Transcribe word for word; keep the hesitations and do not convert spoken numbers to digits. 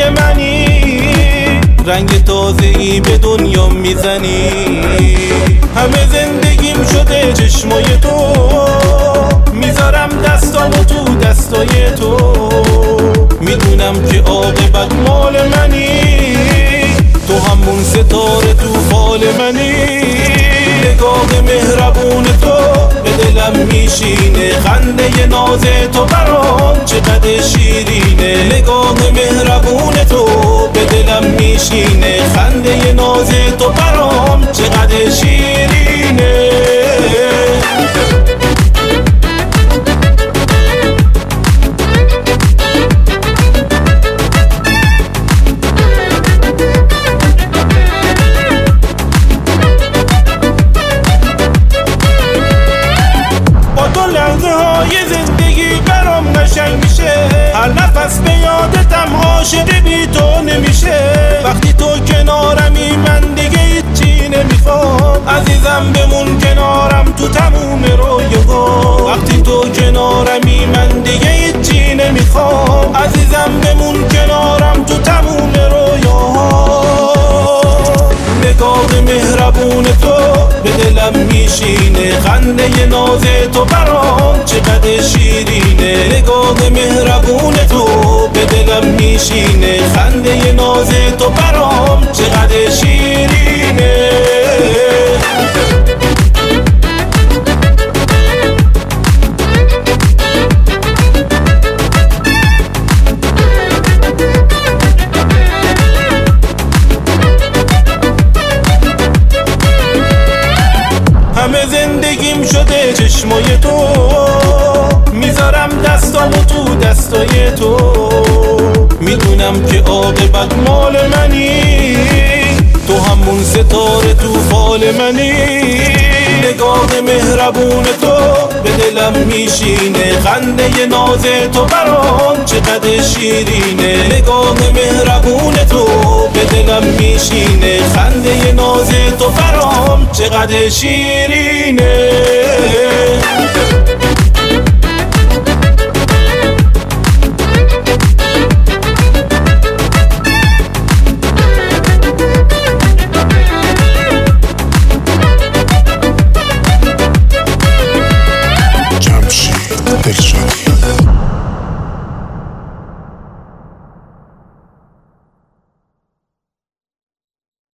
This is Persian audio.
خنده منی، رنگ تازه‌ای به دنیا میزنی. همه زندگیم شده چشمای تو، میذارم دستامو تو دستای تو. میدونم که عاقبت مال منی، تو همون ستاره تو فال منی. نگاه مهربون تو به دلم میشینه، خنده ناز تو برام چقدر شیرینه. نگاه مهربون تو به دلم میشینه، خنده ناز تو برام چقدر شیرینه. هر نفس به یادتم عاشق بی تو نمیشه. وقتی تو کنارمی من دیگه هیچی نمیخوام. عزیزم بمون کنارم تو تموم رویاها. وقتی تو کنارمی من دیگه هیچی نمیخوام. عزیزم بمون کنارم تو تموم رویاها. نگاه مهربون تو به دلم میشینه، خنده ناز تو برام چقدر شیرینه. نگاه مهربون تو به دلم میشینه، خنده ناز تو برام چقدر شیرینه. همه زندگیم شده چشمای تو، میذارم دستامو تو دستای تو. میدونم که عاقبت مال منی، تو همون ستاره تو فال منی. نگاه مهربون تو به دلم میشینه، خنده ناز تو برام چقدر شیرینه. نگاه مهربون تو به دلم میشینه، خنده ناز تو برام چقدر شیرینه.